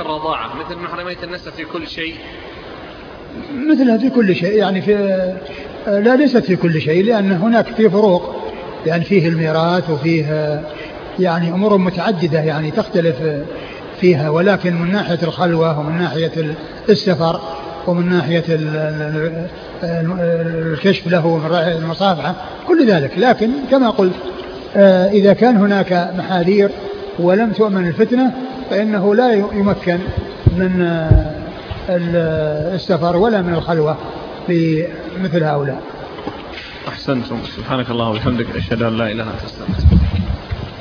الرضاعة مثل ما حرميت النساء في كل شيء؟ مثلها في كل شيء يعني لا ليست في كل شيء، لأن هناك في فروق، يعني فيه الميراث وفيه يعني أمور متعددة يعني تختلف فيها، ولكن من ناحية الخلوة ومن ناحية السفر ومن ناحية الكشف له ومن ناحية المصافحة كل ذلك. لكن كما قلت إذا كان هناك محاذير ولم تؤمن الفتنة فإنه لا يمكن من السفر ولا من الخلوة في مثل هؤلاء. أحسنتم. سبحانك الله وبحمدك أشهد أن لا إله إلا أنت أستغفرك.